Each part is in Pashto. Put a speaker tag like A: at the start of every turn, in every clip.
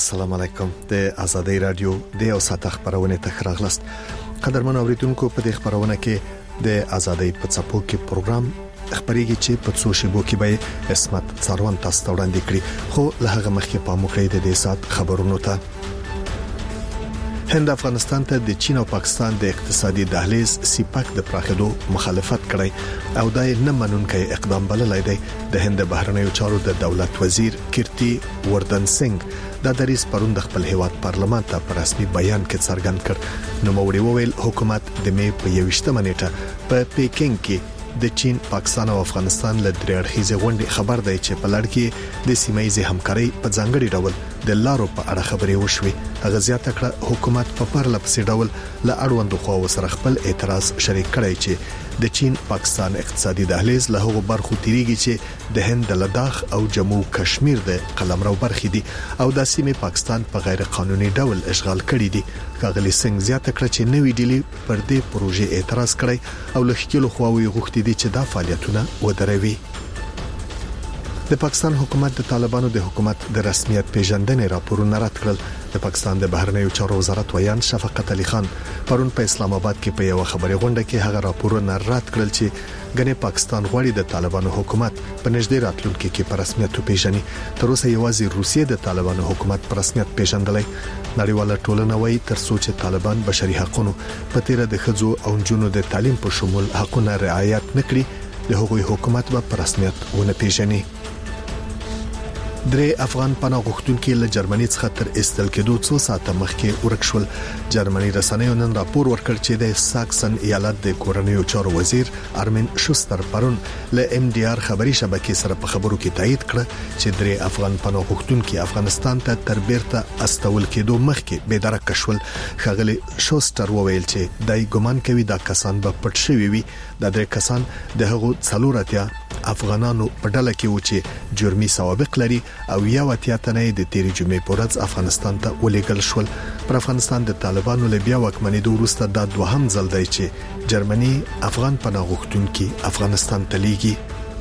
A: السلام علیکم. د آزادۍ رادیو د اوسات خبرونه ته خراغلست. قدرمن اوریدونکو په دې خبرونه کې د آزادۍ په څپو کې پروګرام خبريږي چې په سوشل میډیا کې به اسمت څاروان تاسو ته وړاندې کړي. خو له هغه مخکې په مخکې د دې سات خبرونو ته هند افغانستان ته د چین او پاکستان د اقتصادي دهلیز سیپاک د پراخېدو مخالفت کړی او دای نه منونکي اقدام بللای دی. د هند بهرنیو چارو د دولت وزیر کیرتی وردن سنگ د دریس پروند د خپل هیواد پارلمان ته په رسمي بیان کې څرګند کړ. نو موري وویل حکومت د مې په 21 نیټه په پیکینګ کې د چین، پاکستان او افغانستان له درې اړخیزه غونډې خبر دی چې په لړ کې د سیمایي همکاري په ځانګړي ډول د لارو په اړه خبرې وشوي. هغه زیاته کړه حکومت په پرله پسې ډول له اړوندو خواو سره خپل اعتراض شریک کړی چې د چین پاکستان اقتصادي دهلیز له هغو برخو تیریږي چې د هند، لداخ او جموں کشمیر د قلمرو برخې دي او د سیمې پاکستان په غیر قانوني ډول اشغال کړي دي. کاغلی سنگ زیاته کړه چې نوې ډیلی پر دې پروژې اعتراض کړی او له خپل خواوی غوښتي دي چې دا فعالیتونه ودروي. د پاکستان حکومت د طالبانو د حکومت د رسمیت پیژندنې راپورونه رد کړل. د پاکستان د بهرنیو چارو وزارت ویان شفقت علي خان پرون په اسلام آباد کې په یو خبري غونډه کې هغه راپورونه رد کړل چې ګنې پاکستان غواړي د طالبانو حکومت په نږدې راتلونکي کې په رسمیت پیژني. تر اوسه یوازې روسیې د طالبانو حکومت په رسمیت پیژندلای. نړیواله ټولنه وايي تر څو چې طالبان بشري حقوقو په تیر د خځو او جنونو د تعلیم په شمول حقوقونه رعایت نکړي د هغوی حکومت په رسمیت ونه پیژني. درې افغان پناه غوښتونکي له جرمني څخه تر استل کېدو څو ساعته مخکې ورک شول. جرمني رسنیو نن راپور ورکړ چې د ساکسن ایالت د کورنیو چارو وزیر ارمین شوستر پرون له ام ډي ار خبري شبکې سره په خبرو کې تایید کړ چې درې افغان پناه غوښتونکي افغانستان ته تر بیرته استول کېدو مخکې بې درک شول. خغلی شوستر وویل چې دای ګمان کوي دا کسان به پټ شوي وي. د درې کسان د هغو څلورتیا افغانانو په ډله کې و چې جرمي سوابق لري او یا وتیا تنه د تیری جمعې په ورځ افغانستان ته ولېګل شول. پر افغانستان د طالبانو له بیا واکمنېدو وروسته دا دوهم ځل دی چې جرمني افغان پناه غوښتونکي افغانستان ته لیږي.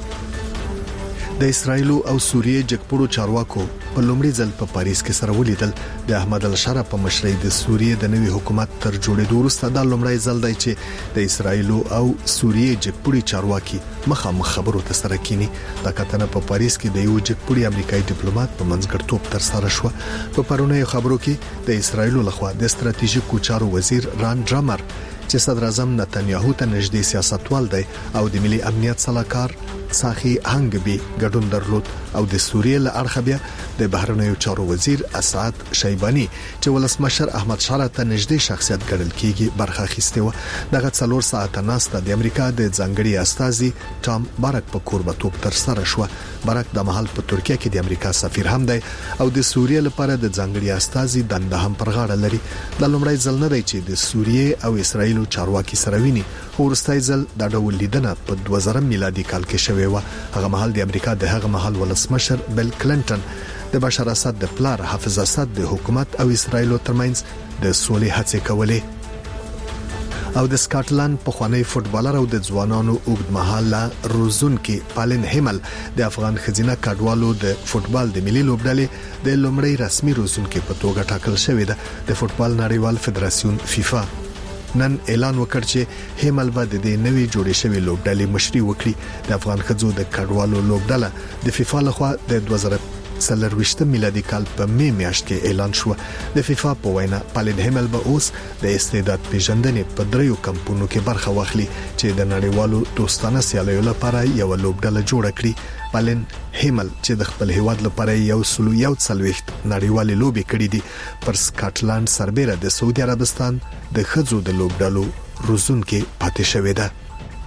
A: د اسرایل او سوریې جګپړو چارواکو په لومړي ځل په پاریس کې سره ولیدل. د احمد الشرا په مشرۍ د سوریې د نوي حکومت تر جوړېدو وروسته دا لومړی ځل دی چې د اسرایل او سوریې جګپړي چارواکي مخامخ خبرو ته سره کینی. دا کتنه په پاریس کې د یو جګپړي امریکایي ډیپلوماټ په منځګړیتوب تر سره شو. په پرونی خبرو کې د اسرایل لخوا د ستراتیژیکو چارو وزیر ران ډرامر چې صدر اعظم نتنیاهو ته نږدې سیاستوال دی او د ملي امنیت صلاحکار ساخي هنګبي ګډون درلود او د سوریې له اړخه بیا د بهرنیو چارو وزیر اسعد شیبانی چې ولسمشر احمد شاه ته نږدې شخصیت ګڼل کیږي برخه اخیسته و. دغه 4 ساعته ناسته د امریکا د ځانګړي استازي ټام بارک په کوربتوب تر سره شو. بارک د محل په ترکیه کې د امریکا سفیر هم دی او د سوریې لپاره د ځانګړي استازي دنده هم پر غاړه لري. د لومړی ځل نه دی چې د سوریې او اسرایل چارواکي سره ویني. ورستای ځل د ډول لیدنه په 2000 میلادي کال کې شوې و. هغه مهال د امریکا د هغه مهال ولسمشر بیل کلینټن د بشار اسد د پلار حافظ اسد د حکومت او اسرایل ترمنځ د سولې هڅې کولې. او د سکاټلند په خوانی فوتبالر او د ځوانانو اوږدمهاله روزونکي پالن هیمل د افغان خزینه کډوالو د فوتبال د ملي لوبډلې د لومړی رسمي روزونکي په توګه ټاکل شوې ده. د فوتبال نړیوال فدراسیون فیفا نن اعلان وکړ چې هیمل به د دې نوې جوړې شوې لوبډلې مشري وکړي. د افغان خزو د کډوالو لوبډله د فیفا لخوا د 2023 میلادي کال په می میاشت کې اعلان شو. د فیفا په وینا پالن هیمل به اوس د استعداد پیژندنې په دریو کمپونو کې برخه واخلي چې د نړیوالو دوستانه سیالیو لپاره یو لوبډله جوړه کړي. پالن هیمل چې د خپل هیواد لپاره یو نړیوالې لوبې کړې دي پر سکاټلند سربېره د سعودي عربستان د خځو د لوبډلو روزونکي پاتې شوې ده.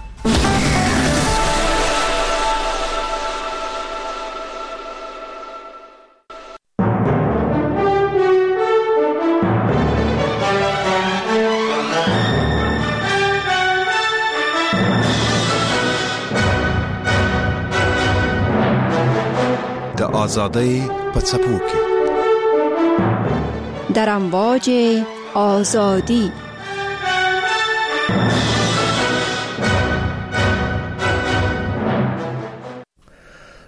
B: آزادۍ په څپو کې
C: در امواج آزادی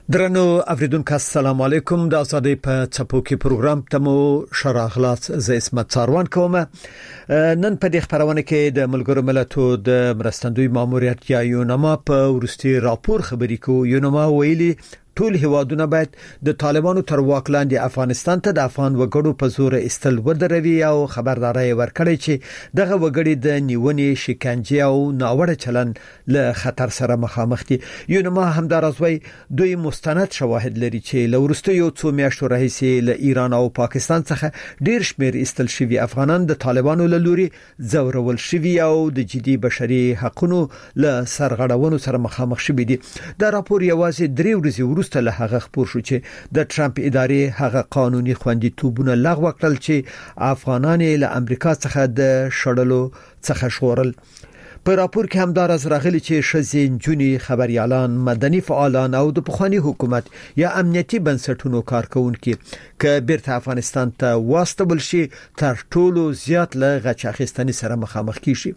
D: درنو اوریدونکو السلام علیکم د ازادۍ په چپو کې پروګرام ته مو شراغلات ز اسمت څاروان کوم نن په دې خبرونه کې د ملګرو ملتونو د مرستندوی ماموریت یا یونما په ورستي راپور خبري کو یونما ویلي ټول هوادونه باید د طالبانو تر واک لاندې افغانستان ته د افغان وګړو په زور استل ودروي او خبرداري ورکړي چې دغه وګړي د نیونې شکنجه او ناوړه چلن له خطر سره مخامخ دي یونما همدارزوي دوی مستند شواهد لري چې لورسته یو څو میاشتو راهیسي له ایران او پاکستان څخه ډیر شمیر استل شوی افغانان د طالبانو له لوري زورول شوی او د جدي بشري حقوقو له سرغړونو سره مخامخ شوی دي دا راپور یوازې 3 ورځې وروسته له هغه خبر شو چې د ټرمپ ادارې هغه قانوني خوندیتوبونه لغوه کړل چې افغانان له امریکا څخه د شړلو څخه شورل په راپور کې همدار از راغلي چې شزین جونی خبريالان مدني فعالان او د پخوانی حکومت یا امنیتي بنسټونو کارکونکو ک بیرته افغانستان ته واستول شي تر ټولو زیات له غچ اخیستنې سره مخامخ کیږي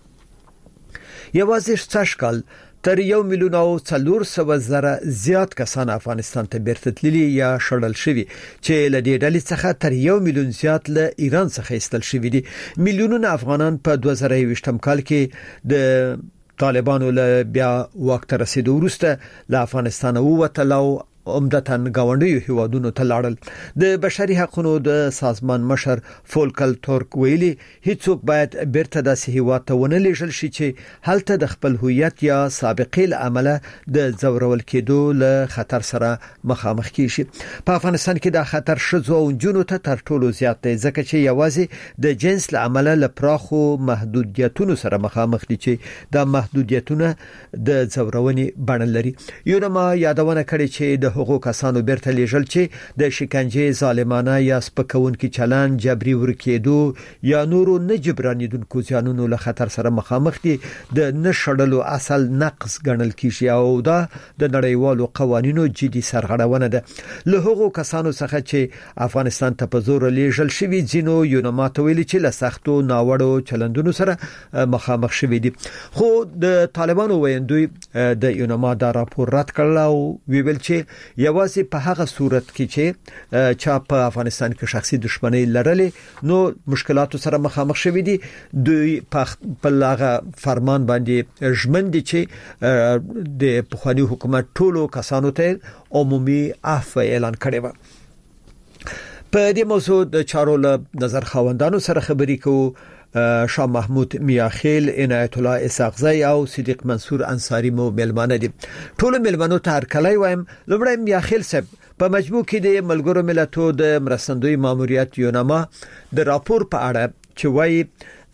D: یوازې څشکل تر 1,400,000 زیات کسان افغانستان ته بیرته تللي یا شړل شوي چې له دې ډلې څخه تر 1 میلیون زیات له ایران څخه ایستل شوي دي میلیونونه افغانان په 2020 کال کې د طالبانو له بیا وخت رسیدو وروسته له افغانستان ووتل او عمدتاً گاونډیو هیوادونو ته لاړل د بشري حقوقو د سازمان مشر فولکل تورک ویلي هیڅوک باید بیرته د هیواد ته ونه لیږل شي چې هلته د خپل هویت یا سابقې له عمله د زورول کېدو له خطر سره مخامخ کیږي په افغانستان کې د خطر شذو او جنونو ته تر ټولو زیات دی ځکه چې یوازې د جنس له عمله له پراخو محدودیتونو سره مخامخ دي چې د محدودیتونو د زورونې بڼه لري یونما یادونه کړې چې د هغو کسانو بیرته لیږل چې د شکنجه ظالمانه یا سپکونکي چلن جبري ورکېدو یا نورو نه جبرانیدونکو ځانونو له خطر سره مخامخ دي د نشړلو اصل نقص ګڼل کیږي او دا د نړیوالو قوانینو جدي سرغړونه ده له هغو کسانو څخه چې افغانستان ته په زور لیږل شوی ځینو یونما ته ویلي چې له سختو ناوړو چلندونو سره مخامخ شوی دي خو د طالبانو ویندوی د یونما دا راپور رد کړل او ویل چې یوازې په هغه صورت کې چې چا په افغانستان کې شخصي دښمنۍ لرلې نو مشکلاتو سره مخامخ شوي دي دوی په هغه فرمان باندې ژمن دي چې د پخوانی حکومت ټولو کسانو ته عمومي عفو اعلان کړی و په دې موضوع د چارو له نظر خواندانو سره خبري کوو شاه محمود میاخیل عنایت الله اسحاقزی او صدیق منصور انصاری مو ملمانه دي ټول ملمنو ته هر کله وایم لومړی میاخیل صاحب په مجموع کې د ملګرو ملتونو د مرستندوی ماموریت یونما د راپور په اړه چې وایي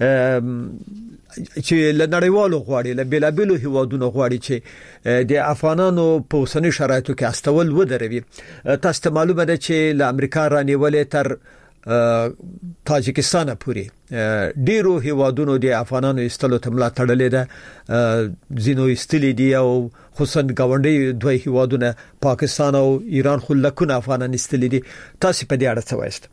D: چې لنړیوالو غواړي له بلابلو هیوادونو غواړي چې د افغانانو په اوسنۍ شرایطو کې استول ودروي تاسو ته معلومه ده چې له امریکا رانیولې تر تاجکستان پورې ډیرو هیوادونو د افغانانو استلو ته ملا تړلې ده زینو استلې دي او خصوصا گاونډي دوی هیوادونه پاکستان او ایران خو لکونه افغانان استلې دي تاسو په دې اړه څه وایست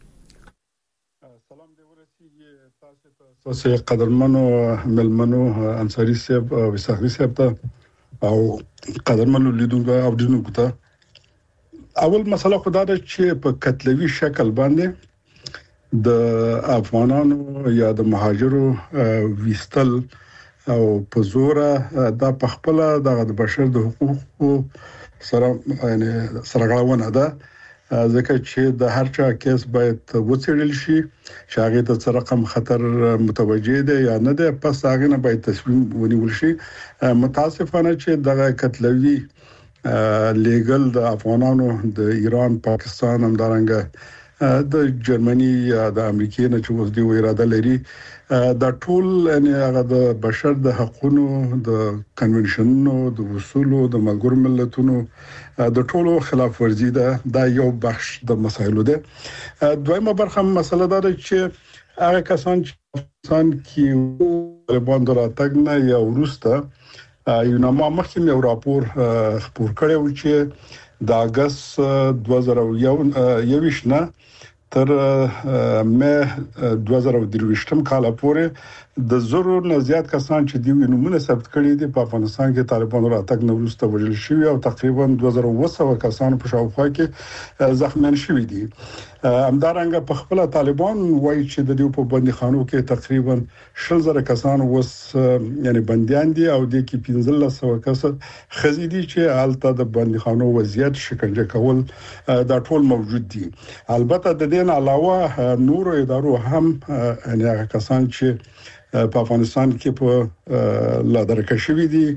E: سلام دې ورسیږي تاسو قدرمنو ملمنو انصاری صاحب او اسحاقی صاحب ته او قدرمنو لیدونکو او دونکو ته اول مسله خدا ده چې په کتلوي شکل باندې د افغانانو یا د مهاجرو ویستل او په زور د خپل د بشر د حقوقو سره یعنی سرغړونه ده ځکه چې د هر چا کیس باید وڅېړل شي چې هغه د رقم خطر متوجه ده یا نه ده پس هغه نه باید تصمیم ونیول شي متاسفانه چې د کتلوي لیګل د افغانانو د ایران پاکستان همدارنګه د جرمني یا د امریکای نه چې اوس دی اراده لري دا ټول یعنی هغه د بشر د حقوقو د کنونشنونو د اصولو د ملګرو ملتونو د ټولو خلاف ورزي ده دا یو بخش د مسایلو ده دویمه برخه مسله ده چې هغه کسان کې باندې راتګ نه یا ورسته یونما مخکې یو راپور خپور کړی و چې د اگست 2021 نه تر مې 2023 کال پورې د زورو نه زیات کسان چې د نمونه ثبت کړي دي په افغانستان کې طالبانو راتګ نه وروسته وژل شوی او تقریبا 2200 کسان په شاوخوا کې زخمیان شوي دي. همدارنګه په خپل طالبان وایي چې د دې په بندیخانو کې تقریبا 10000 کسان وس یعنی بنديان دي او د کې 1500 کس خزي دي چې حالت د بندیخانو وضعیت شکنجه کول دا ټول موجود دي. البته د دې علاوه نور ادارو هم یعنی کسان چې په افغانستان کې په لادرکه شوی دي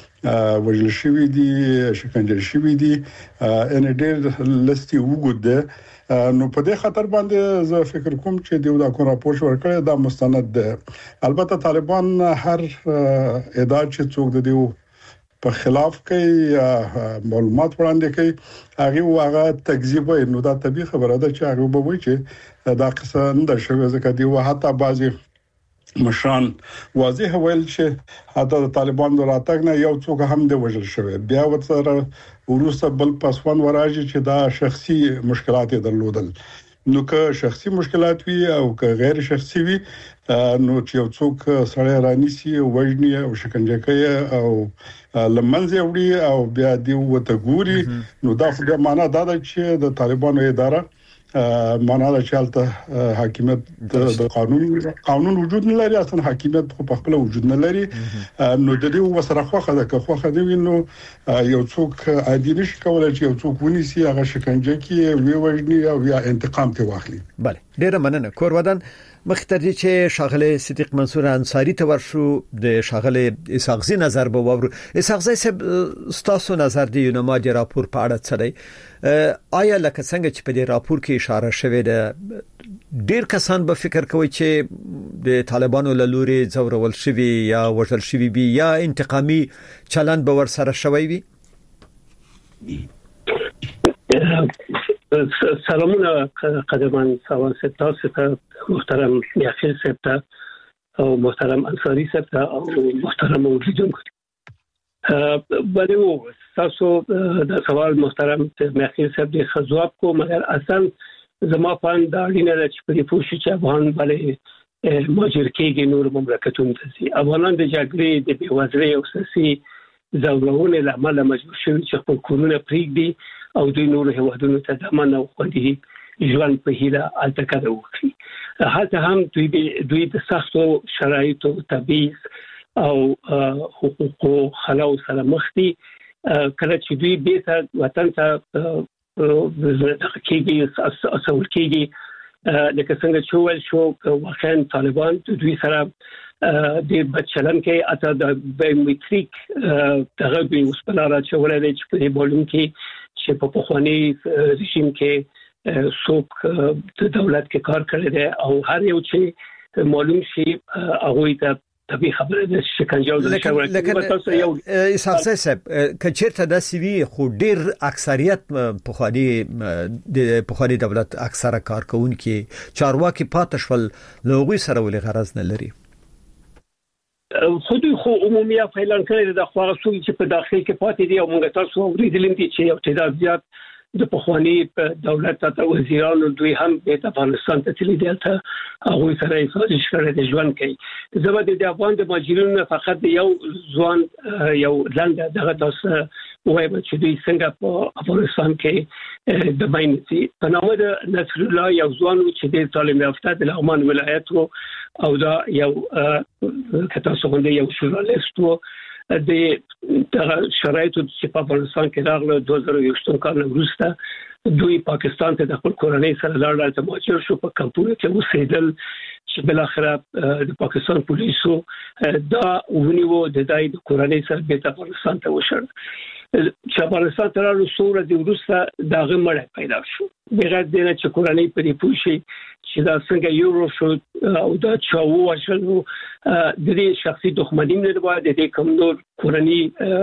E: وژل شوی دي شکنجه شوی دي ان ډېر لستي وګد نو په دې خطر باندې زه فکر کوم چې دا کوم راپور ورکړی دا مستند ده. البته طالبان هر ادعا چې څوک د دې په خلاف کوي معلومات وړاندې کوي هغه تکذیب نو دا طبيعي خبره ده چې هغه به وایي چې دا قصه نه شوی ځکه دی حتی بعضي مشان واضح ویل چې حتی د طالبان د راتګ نه یو څوک هم دی وژل شوی بیا ورسره ورسره بل پسوان وراجي چې دا شخصي مشکلات درلودل. نو که شخصي مشکلات وي او که غیر شخصي وي نو چې یو څوک سړی رانیسي او وژني او شکنجه کوي او لمنځه وړي او بیا دی وته ګوري نو دا خو معنا دا ده چې د طالبانو اداره معنا دا چې حالت حاکمیت د قانون وجود نه لري اصلا حاکمیت په خپل وجود نه لري نو د دې وسره خوخه ده که خوخه دی نو یو څوک عادي نشي کولای چې یو څوک ونیسي هغه شکنجه کوي وی وژني او یا انتقام ته واخلي.
D: بله ډیره مننه کور ودان مخترجی چې شاغله صدیق منصور انصاری ته ورشو د شاغله اسحاقزی نظر به وورو. اسحاقزی صاحب ستاسو نظر دی نو ما د راپور په اړه څه دی آیا لکه څنګه چې په دې راپور کې اشاره شوې ده ډیر کسان به فکر کوي چې د طالبانو له لوري ځورول شوی یا وژل شوی بي یا انتقامي چلند به ور سره شوی وي؟
F: سلامونه قدمان سوال ستاسو محترم یاسر صاحب او محترم انصاری صاحب او محترم اوریدونکو بلو تاسو د سوال محترم یاسر صاحب د جواب کو مگر اصلا زما پان دا اړینه چې په دې پوښتنه چې افغان بلې ماجر کېږي نور مملکتونو ته سي افغانان د جګړې د بیوزلۍ او سیاسي ځورونې له امله مجبور شوي چې خپل کورونه پرېږدي او دوی نور هیوادونو ته د امن او خوندي ژوند په هیله التکده وکړي. هلته هم دوی د سختو شرایطو تبعیض او حقوقو خلاو سره مخ دي. کله چې دوی بیرته وطن ته کېږي اصول کېږي لکه څنګه چې ویل شو واقعا طالبان دوی سره د بچلن کې اته د بایومټریک دغه دوی اوس په لاره چې ولې چې په معلوم کې چې په پخوانی رژیم کې څوک د دولت کې کار کړی دی او هر یو چې معلوم شي هغه ته طبي خبره ده شکنجه او
D: لکه یو اساسي سب کچرته د سی وی خو ډیر اکثریت په خالي دولت اکثره کارکونکو چارواکي پاتشول لوغوي سره ولې غرض نه لري
F: خو عمومي فعالان کړي د خواغه سوي چې په داخل کې پاتې دي او موږ تاسو اوریدلم دي چې یو تعداد زیات د پخوانی دولت ته وزیرانو دوی هم د افغانستان ته تللی دي ته هغه سره سازش کړی د ژوند کوي زبر د افغان د ماجرونو فقط یو ځوان یو لاند دغه تاسو وايي چې دوی څنګه په افغانستان کې د باندې په نامه د نصر الله یو ځوان چې د تعلیم یافته د لغمان ولایت او دا یو کته څنګه یو ژورنالیست د شرایطو چې په افغانستان کې راغله 2021 کال وروسته دوی پاکستان ته د خپل کورنۍ سره لاړل ته مهاجر شو په کمپونه کې اوسېدل چې بل اخر د پاکستان پولیسو دا ونیو د دای د کورنۍ سره د افغانستان ته وشړ چې افغانستان ته راغلو سوره د وروسته دا غمړ پیدا شو بغیر د نه چې کورنۍ پرې پوښي چې دا څنګه یورو شو او دا چاو وشلو د دې شخصي دښمنۍ نه د دې کوم نور کورنۍ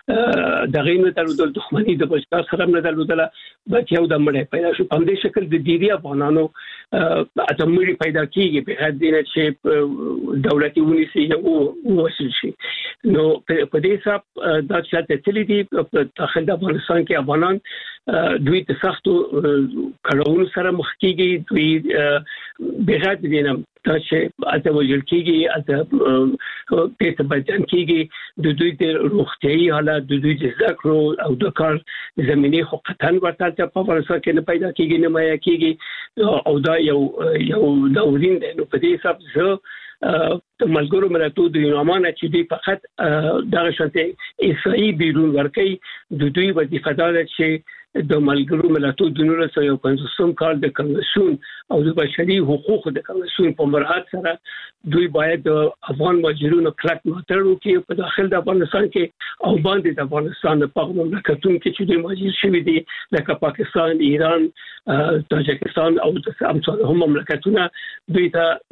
F: دغه نه درلودل دښمنی د بشکار سره نه درلودل بلکې یو د مړې پیدا شو په دې شکل د ډیری افغانانو اتمړي پیدا کیږي په هر دینه چې دولتي ونیسي او وشل شي نو په دې حساب دا چې تللی دي په داخل د افغانستان کې افغانان دوی د سختو کړهونو سره مخ کیږي دوی بغیر دینه دا چې اته وجل کیږي اته په بدن کیږي د دوی د روغتيایي حالت د دوی د ذکر او د کار زميني حقوقتن ورته په افغانستان کې نه پیدا کیږي نه مایا کیږي او دا یو داورین دی نو په دې حساب زه د ملګرو ملتونو د یونامانه چې دی فقط دغه شته اسرائیل بیرون ورکړي د دوی وظیفه ده چې د ملګرو ملتونو د 1950 کال د کنوانسیون او د بشري حقوقو د کنوانسیون په مراعات سره دوی باید د افغان مهاجرینو کلک ملاتړ وکړي په داخل د افغانستان کې او باندې د افغانستان په مملکتونو کې چې دوی مهاجر شوي دي لکه پاکستان، ایران، تاجکستان او د همصاره مملکتونه دوی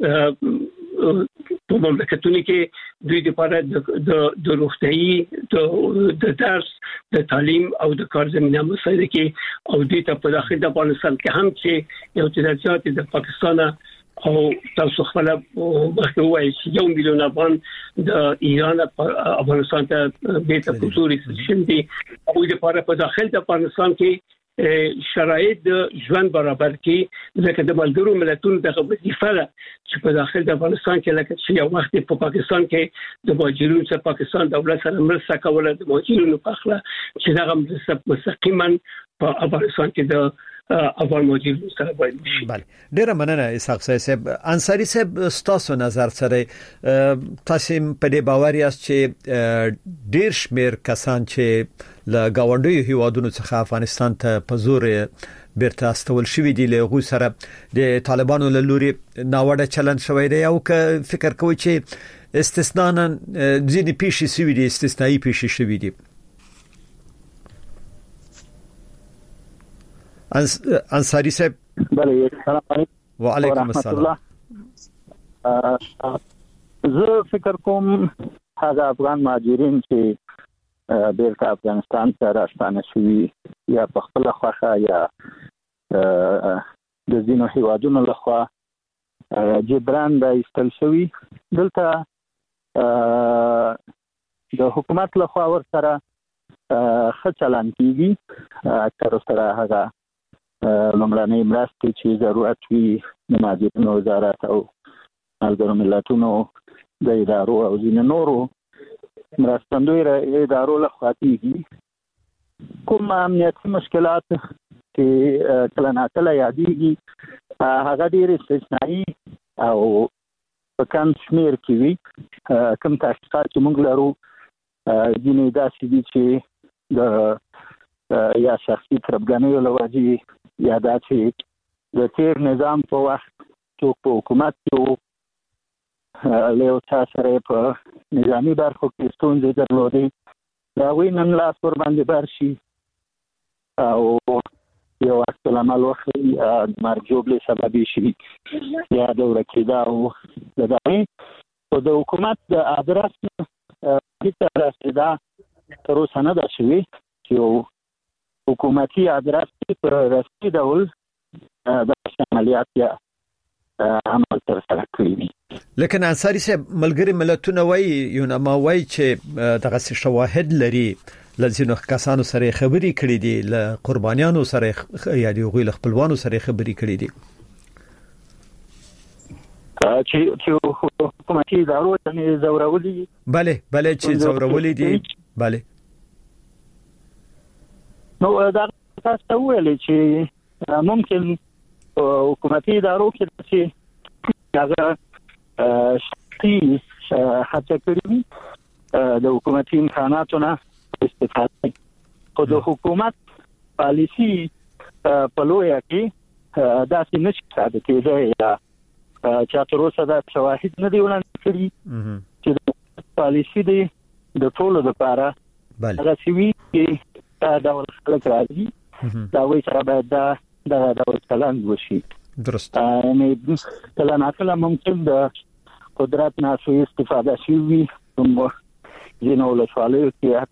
F: ته په مملکتونو کې دوی لپاره د روغتيایي د درس د تعلیم او د کار زمينه مسایل کې او دوی ته په داخل د افغانستان کې هم چې یو تجارت د پاکستان او تاسو خپل مخکې وایي چې 1 میلیون افغان د ایران افغانستان ته بیت کلتوري سیستم دي او د لپاره په داخل د افغانستان کې شرایط د ژوند برابر کې ځکه د ملګرو ملتونو د وظیفه ده چې په داخل د افغانستان کې لکه چې یو وخت په پاکستان کې د مهاجرینو څخه پاکستان دولت سره مرسته کوله د مهاجرینو په اړه چې دا مستقیما په افغانستان کې د افغان مهاجرینو سره باید شي.
D: بله ډیره مننه اسحاق صاحب. انصاری صاحب تاسو نظر سره تاسو په دې باور یاست چې ډیر شمیر کسان چې له گاونډیو هیوادونو څخه افغانستان ته په زور بیرته استول شوی دی له غو سره د طالبانو له لوري ناوړه چلند شوی دی او که فکر کوي چې استثناء ځینې پیښې شوی دي استثنایی پیښې شوی دي انصاری صاحب.
G: بله السلام علیکم
D: وعلیکم السلام.
G: زه فکر کوم هغه افغان مهاجرین چې بیرته افغانستان ته راستانه شوي یا په خپل خوښه یا د ځینو هیوادونو لخوا جبران د ایستل شوي دلته د حکومت لخوا ورسره ښه چلند کیږي تر سره هغه لومړنۍ مرستې چې ضرورت وي د مهاجرینو وزارت او ملګرو ملتونو د ادارو او ځینو نورو مرستندوی ادارو لخوا کیږي. کوم امنیتي مشکلات چې کله ناکله یادېږي هغه ډېر استثنایی او په کم شمیر کې وي. کوم تحقیقات چې موږ لرو ځینې داسې دي چې د یا شخصي تربګنیو له وجې یا دا چې د تیر نظام په وخت څوک په حکومت کې له یو چا سره په نظامی برخو کې ستونزې درلودې دا وی نن لاس ور باندې بر شي او یو وخت العمل وخی مرګ جوړې سبب شي یا د ورکیدا او د دغه د حکومت د ادرس هیڅ رسیدا تر اوسه نه ده شوی چې حکومتي ادرس پر رسمي ډول د عملیات یا عمل تر سره کړی.
D: لیکن انصاری صاحب ملګری ملتونه وایي یوناما وایي چې دغه شواهد لري لزینو کسانو سره خبري کړې دي ل قربانیانو سره یا د غویل خپلوانو سره خبري کړې دي
G: چې حکومتي ادارو ته زورولي.
D: بله چې زورولي دي. بله
G: نو دا تاسو ویلي چې ممکن حکومتي ادارو کې چې هغه شخصي هڅه کړې د حکومتي امکاناتو نه استفاده خو د حکومت پالیسی په لویه کې داسې نشي ساده کېدای یا چې تر اوسه دا شواهد نه دی وړاندې کړي چې د پالیسی دی د ټولو لپاره هغه سوي چې دا ډول خلک راځي دا وایي چې باید دا ډول چلند وشي.
D: درست.
G: یعنی کله ناکله ممکن د قدرت نه سوء استفاده شي کوم ځینو ولسوالیو کې حتی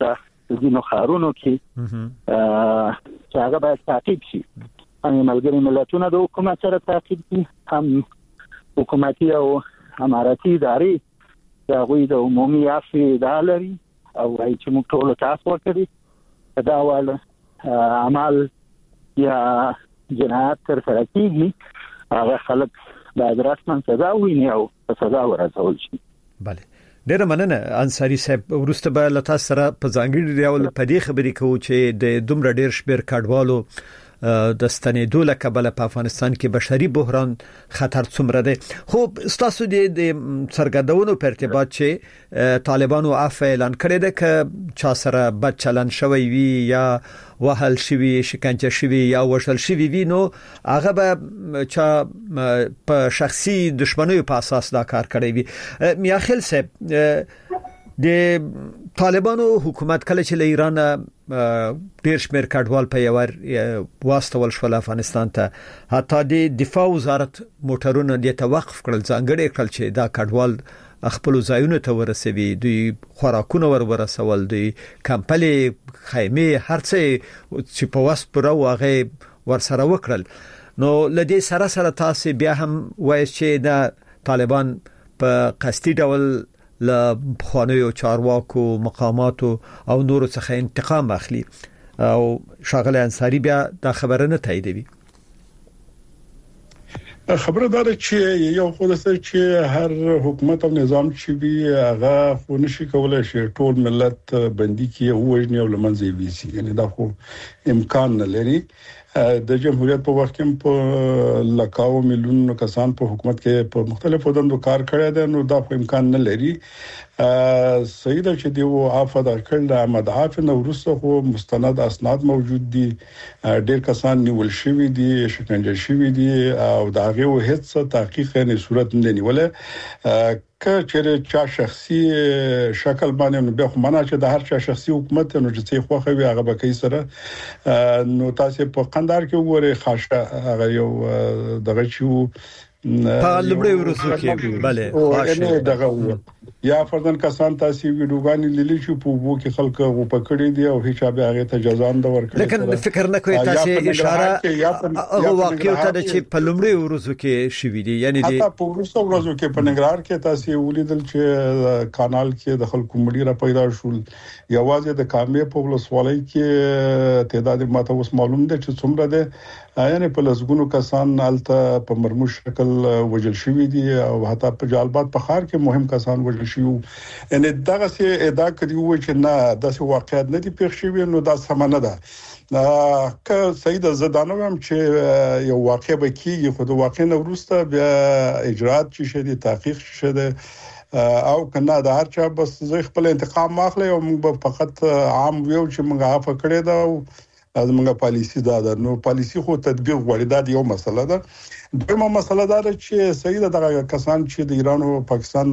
G: ځینو خارونو کې چې هغه باید تعقیب شي. هم ملګری ملتونه د حکومت سره تعقیب دي، هم حکومتي او اماراتي ادارې د غوي د عمومي عفو ادارې او چې موږ ټول تاسو وکړي دا ول عمل یا جنایت تر سره کیږي هغه خلک باید رسما سزا ویني او سزا ورسول شي.
D: بله ډیره مننه انصاری صاحب. ورسته به لتا سره په ځانګړي ډول په دې خبرې کوو چې د دومره ډیر شمیر کډوالو د ستنېدو له کبله په افغانستان کې بشري بحران خطر څومره دی. خو تاسو د سرګردونو په ارتباط چې طالبانو عفو اعلان کړی دی ک چا سره بد چلند شوی وي یا وهل شوی شکنجه شوی یا وشل شوی وي نو هغه به چا په شخصي دښمنیو په اساس دا کار کړی وي. میاخیل صاحب د طالبانو حکومت کله چې له ایران ډیر شمیر کډوال په یوار واستول شو افغانستان ته، حتی د دفاع وزارت موټرونه د توقف کړل، ځانګړي کړل چې دا کډوال خپل ځایونو ته ورسوي، دوی خوراکونه ورسول، دوی کمپلې خیمه هرڅه چې په واس پر واغې ورسره وکړل. نو لدې سره تاسو بیا هم وایي چې دا طالبان په قصدي ډول له خوانیو چارواکو مقاماتو او نورو څخه انتقام اخلي او شاغل انصاری بیا دا خبره نه تاییدوي.
E: خبره دا ده چې یو خو د سر چې هر حکومت او نظام چې وي هغه خو نشي کولای شي ټول ملت بندي کې وژني او لمنځي ويسي، یعنی دا خو امکان نه لري. د جمهوریت په وخت کې په لکاو میلیون کسان په حکومت کې په مختلفو دندو کار کړی دی، نو دا خو امکان نه لري. سید چې دی او عفو د کړل احمد عافیه نو وروسته خو مستند اسناد موجود دي، ډېر کسان نیول شوی دي، شکنجه شوی دي او دا غو هیڅ تحقیق نه صورت نه نیولې که چیرې چا شخصي شکل باندې نو به خو معنا چې د هر چا شخصي حکومت نو چې خو وي هغه به کوي سره. نو تاسو په قندار کې وګورئ خاصه هغه یو دغه چې
D: په لومړی ورځو کې bale
E: خاصه دغه یا فردن کسان تاسو ویډیوګانی لیدل چې په وو کې خلک غو پکړی دي او هیڅ به هغه ته جزا نه ورکړي.
D: لیکن فکر نه کوي تاسو اشاره هغه واقعیت ته چې په لومړی ورځو کې شوې دي، یعنی
E: حتی په ورځو کې په ننګرهار کې تاسو ولیدل چې کانال کې د خلکو مړي را پیدا شول، یوازې د کامې په ولسوالۍ کې تعداد ماته اوس معلوم ده چې څومره ده، یعنی په لسګونو کسان الته په مرموز شکل وجل شوی دي او حتی په جالبات په خار کې مهم کسان وجل شي. یعنی دغه څه ادعا کوي چې نه داسې واقعیت نه دي پیښ شوی، نو دا سمانه ده. که سید زدانوم چې یو واقع به کیږي خو د واقع نه وروسته بیا اجرات چې شدي تحقیق شده او کنه د هر چا بس زه خپل انتقام ماخله او موږ فقط عام ویو چې موږ عفو کړی دا او زموږه پالیسی دا ده. نو پالیسی خو تطبیق غواړي، دا یو مسله ده. دویمه مسله دا ده چې سید دغه کسان چې د ایران او پاکستان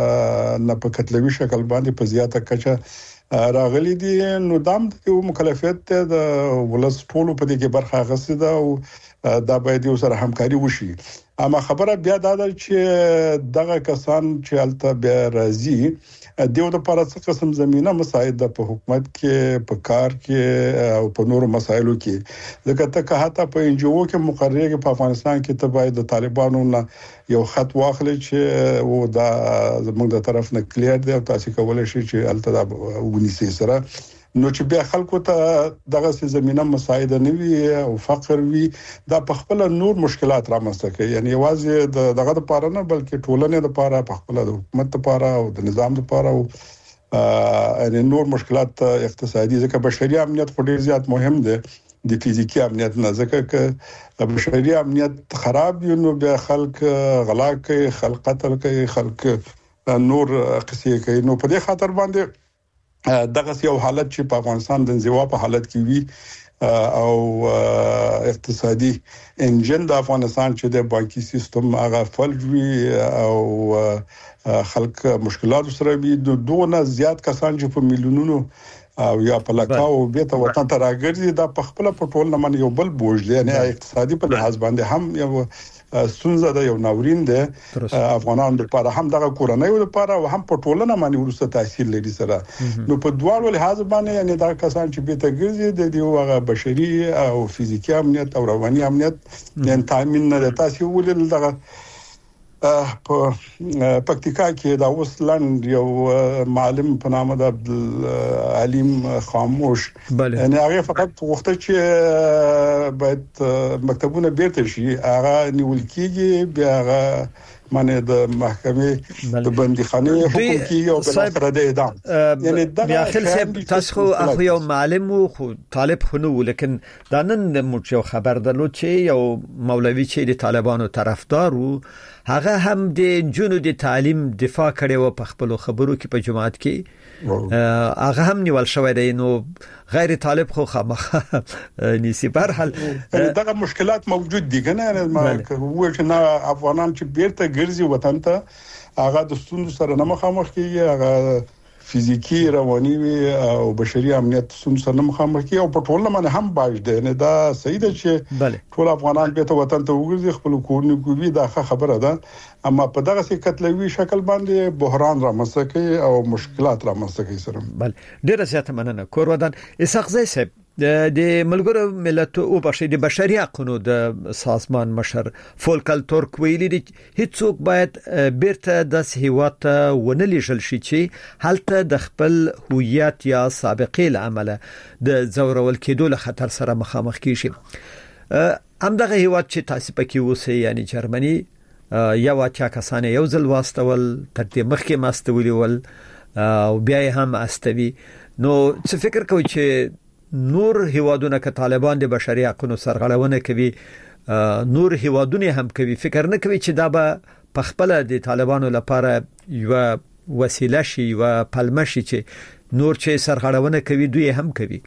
E: نه په قتلوي شکل باندې په زیاته کچه راغلي دي، نو دام د مکلفیت د ولس ټولو په دې کې برخه غوښتي او دا باید یو سره همکاري وشي. اما خبره بیا دا ده چې دغه کسان چې الته بیا راځي دیو د لپاره څه قسم زمينه مساعد د په حکومت کې په کار کې او په نورو مسایلو کې، ځکه ته حتی په انجو کې مقرره کې په افغانستان کې ته باید د طالبانو نه یو خط واخلې چې و دا زموږ د طرف نه کلیر دی او تاسو کولای شئ چې الته ونیسئ سره. نو چې بیا خلکو ته دغه زمينه مساعده نه وي او فقر وي، دا په خپل نور مشکلات رامنځته کوي. یعنی واځي دغه لپاره نه بلکې ټولنې لپاره په خپل د حکومت لپاره او د نظام لپاره او ان نور مشکلات اقتصادي، ځکه بشري امنیت خو ډیر زیات مهم دی د فزیکی امنیت نه، ځکه چې بشري امنیت خراب وي نو بیا خلک غلا کوي، خلک قتل کوي، خلک نور قصې کوي. نو په دې خاطر باندې دغه یو حالت چې په افغانستان د انزوا په حالت کې وي او اقتصادي انجن د افغانستان چې د بانکي سیستم هغه فلج وي او خلک مشکلات سره وي، دونه زیات کسان چې په میلیونونو او یا په لکاو بیت وطن ته راګرځي، دا په خپل پټول نه من یو بل بوج دی. یعنی اقتصادي په لحاظ باندې هم یو سنځه د یو ناورین ده افغانانو لپاره هم دغه کورنۍ لپاره او هم په ټولنه باندې ورسته تاثیر لري سره نو په دواړو لحاظ باندې یعنی دا کسان چې به تګرځي د دیوغه بشري او فزیکی امنیت او رواني امنیت نه تامین نه تاسو ولل دغه په پکتیکا کې دا اوس لاند یو معلم په نامه د عبدالعلیم خاموش یعنی هغه فقط وخت چې باید مکتبونه بیرته شي هغه نیول کیږي بیا هغه معنی د محکمې د بندیخانه حکم کیږي او بل سره د اعدام یعنی
D: دا خل تاسو خو یو معلم خو طالب خو نو لیکن دا نن موږ خبر درلود چې یو مولوی چې د طالبانو طرفدار وو هغه هم د جنو د تعلیم دفاع کړي و په خپل خبرو کې په جماعت کې هغه هم نیول شوی دی نو غیر طالب خو خامخه نيسي بهر حال
E: دغه مشکلات موجود دي کنه ما هو چې نه افغانان چې بیرته ګرځي وطن ته هغه د ستونزو سره نه مخامخ کیږي هغه فزیکی رواني او بشري امنیت سره نه مخامخ کیږي او په ټولنه باندې هم باج دی نه دا صحیح ده چې ټول افغانان به ته وطن ته وګرځي خپل کورونه کوي دا خبره ده اما په دغه څه قتلوي شکل باندې بحران رامنځته کوي او مشکلات رامنځته کوي سره
D: بل ډیره زیاته مننه کور ودان اسحاق زئی صاحب د ملګرو ملتونو او بشري حقوقو د سازمان مشر فولکل تورک ویلي دي هیڅوک باید بیرته د هیواد ونه لیږل شي چې هلته د خپل هویت یا سابقې لامل د زورول کېدو له خطر سره مخامخ کیږي همدغه هیواد چې تاسو پکې اوسئ یعنی جرمني یو اچا کسانه یو ځل واستول تر دې مخکې ماستولي ول او بیا هم استوي نو څه فکر کوئ چې نور هیوادونه که طالبان د بشري حقوقو سرغړونه کوي نور هیوادونه هم کوي فکر نه کوي چې دا به په خپل د طالبانو لپاره یو وسیله شي او پلمه شي چې نور چې سرغړونه کوي دوی هم کوي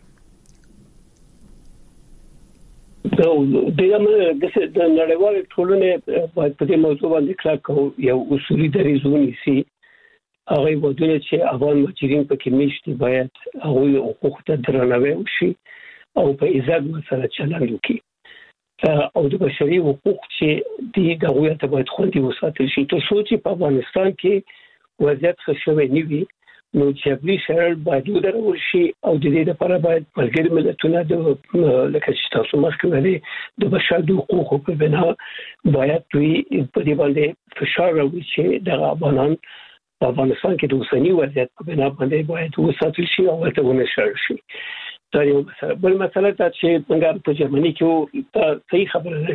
F: دغه د نړیوال ټولنې باید په دې موضوع باندې کلک یو اصولي دریځونه سي هغه ودونه چې افغان مهاجرین په کې میشتي باید هغه حقوق ته درناوی وشي او په عزت سره چلند وکړي او د بشري حقوق چې دغه ته باید خوندي وساتل شي تر څو چې په افغانستان کې وضعیت ښه شوی نه وي نو چې شرط باید ودرول شي او د دې لپاره باید ملګری ملتونه د لکه چې تاسو مخکې ویلي د بشري حقوقو په بنا باید دوی په دې باندې فشار راوړي چې د افغانان په افغانستان کې د اوسنی وضعیت په بنا باندې باید وساتل شي او ته ونشر شي دا یو مسله بل مسله دا چې څنګه په جرمني کې صحیح خبره ده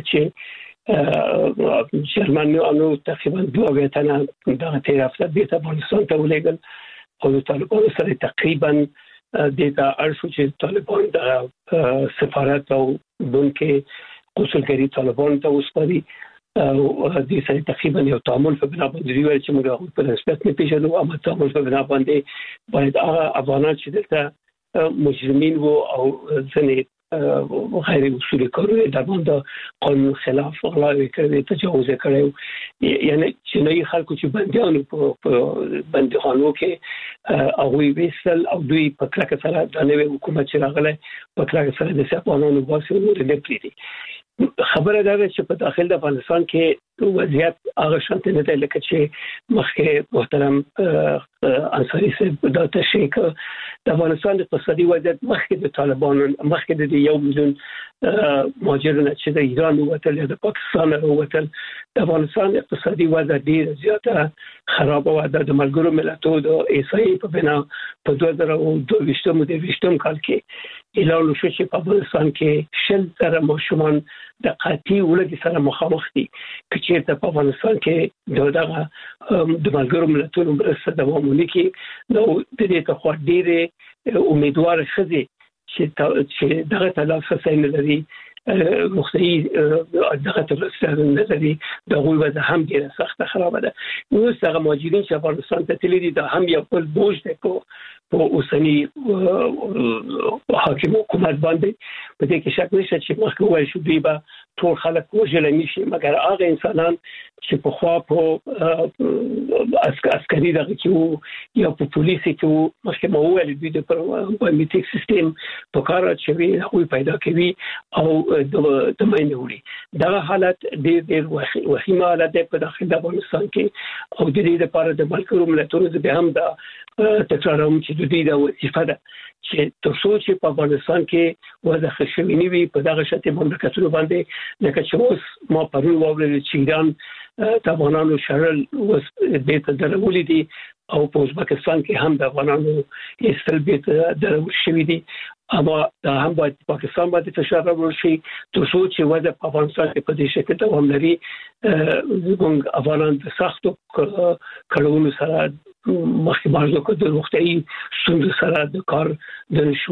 F: چې جرمنیانو تقریبا 2 تنه دغه طرفه د افغانستان ته ولېګل او د طالبانو سره تقریبا د ارشو چې طالبان د سفارت او بنکې قصورګری طالبان ته وسپاري او د دې تقریبا یو تعامل په بنا باندې ویل چې موږ په نسبت نه پیژنو او تعامل په بنا باندې باید افغانان چې دلته مجرمین وو او ځنې غیر اصولي کارونه د باندې قانون خلاف غلاوي کړې تجاوز کړو یعنی چې نه خلکو چې بنديانو په بندخانو کې هغه ویسل او دوی په کلکه سره د نوې حکومت چې راغله په کلکه سره د افغانانو باسي نور نه پریدي خبره دا ده چې په داخل د افغانستان کې وضعیت هغه شانت نه دی لکه چې مخکې محترم انصاری صاحب دا تشریح د افغانستان د اقتصادي وضعیت مخکې د طالبانو مخکې د 1 میلیون مهاجرین چې د ایران ووتل یا د پاکستان ووتل د افغانستان اقتصادي وضع ډیر زیاته خراب و د ملګرو ملتونو د ایسای په بنا په 2022 کال کې اعلان وشو چې په افغانستان کې شل تر ماشومان د قحطي ولګي سره مخامخ دي چې په افغانستان کې دغه د ملګرو ملتونو مرسته دوامونه کې نو د دې ته خو ډېر امیدوار خزي چې دغه تلافظ نه لري مختلفي دغه تلافظ نه لري دغه وضع هم ډېر سخت خراب ده نو څنګه مهاجرین چې افغانستان ته تللي دي هم یو بل بوج ده په اوسنی حاکم حکومت باندې په دې کې شک نشته چې مخکې وایي شو دوی به ټول خلک وژل نشي مګر هغه انسانان چې په خوا په عسکري دغه کې وو یا په پولیسي کې وو مخکې مو ویل دوی د بایومیټریک سیستم په کار اچوي هغه پیدا کوي او د مینه وړي دا حالت ډېر وخیمه حالت په داخل د افغانستان کې او د دې لپاره د ملګرو ملتونو به هم دا تکراروم چې د دې د وظیفه ده چې تاسو چې په افغانستان کې وضع خشوي نیوي په دغه شته مملکتونو باندې لکه چې اوس ما پرون وویل چې ایران تابانانو شرل وس بیت درولې دي او په ازبکستان کې هم د افغانانو استل بیت درول شوی دي اما دا هم باید پاکستان باندې فشار راوړل شي ترڅو چې وضع په افغانستان کې په دې شکل دوام لري زموږ افغانان د سختو کړهونو سره مخکې بازو کو د روغتي ستونزو سره د کار د